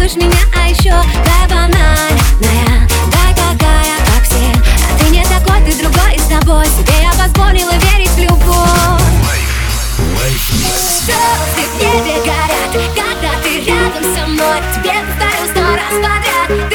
балуешь меня, а еще дай банальная, дай такая, как все. А ты не такой, ты другой, и с тобой себе я позволила верить в любовь. Звезды в небе горят, когда ты рядом со мной. Тебе повторю 100 раз подряд.